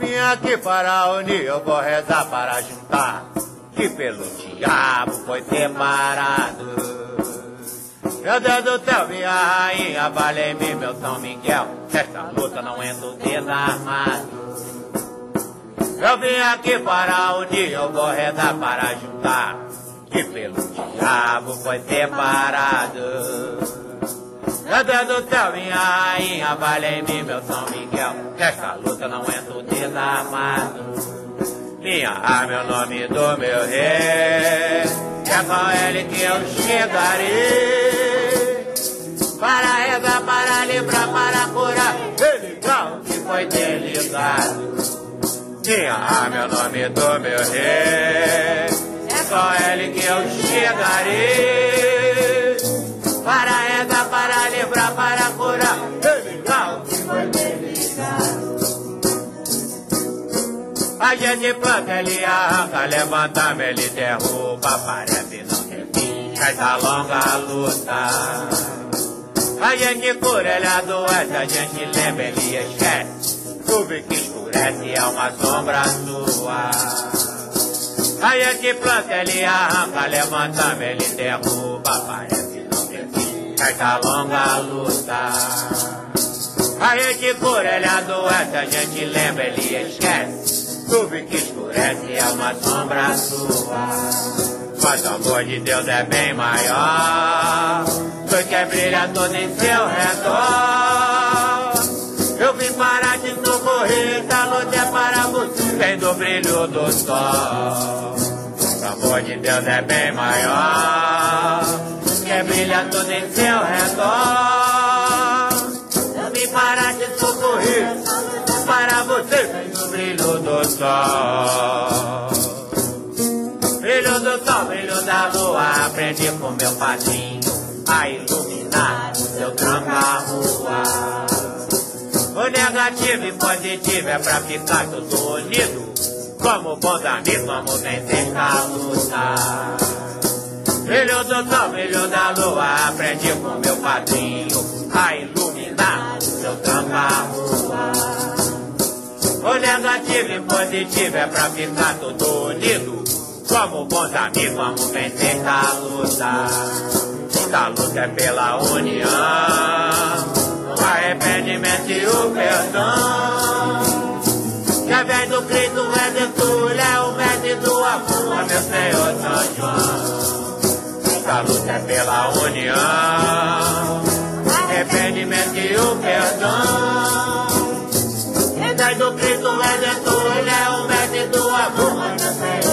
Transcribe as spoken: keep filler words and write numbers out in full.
vim aqui para unir, eu vou rezar para juntar, que pelo diabo foi separado. Meu Deus do céu, minha rainha, valei-me, meu São Miguel, nesta luta não entro desarmado. Eu vim aqui para unir, eu vou rezar para juntar, que pelo diabo foi separado. Meu Deus do céu, minha rainha, valei-me, meu São Miguel, nesta luta não entro desarmado. Minha arma, meu nome do meu rei, é com ele que eu chegarei, para rezar, para livrar, para curar, religar o que foi desligado. Minha arma, meu nome do meu rei, é com ele que eu chegarei, para rezar, para livrar, para curar, religar o que foi desligado. A gente planta, ele arranca, levanta, ele derruba, parece não ter fim, essa longa luta. A gente cura, ele adoece, a gente lembra, ele esquece, nuvem que escurece é uma sombra sua. A gente planta, ele arranca, levanta, ele derruba, parece não ter fim, essa longa luta. A gente cura, ele adoece, a gente lembra, ele esquece, nuvem que escurece é uma sombra sua. Mas o amor de Deus é bem maior, foi que brilha todo em seu redor. Eu vim para te socorrer, essa luta é para você, vem do brilho do sol. O amor de Deus é bem maior, que brilha todo em seu redor. Eu vim para te socorrer, para você, vem do brilho do sol. Brilho do sol, brilho da lua, aprendi com meu padrinho a iluminar o seu tranca-rua. O negativo e positivo é pra ficar tudo unido, como bons amigos vamos vencer a luta. Brilho do sol, brilho da lua, aprendi com meu padrinho a iluminar o seu tranca-rua. O negativo e positivo é pra ficar tudo unido, como bons amigos vamos vencer a luta. A luta é pela união, o arrependimento e o perdão. Que vem do Cristo Redentor, é o mestre do amor, meu Senhor São João. A luta é pela união, o arrependimento e o perdão. Que vem do Cristo Redentor, é o mestre do amor, meu Senhor.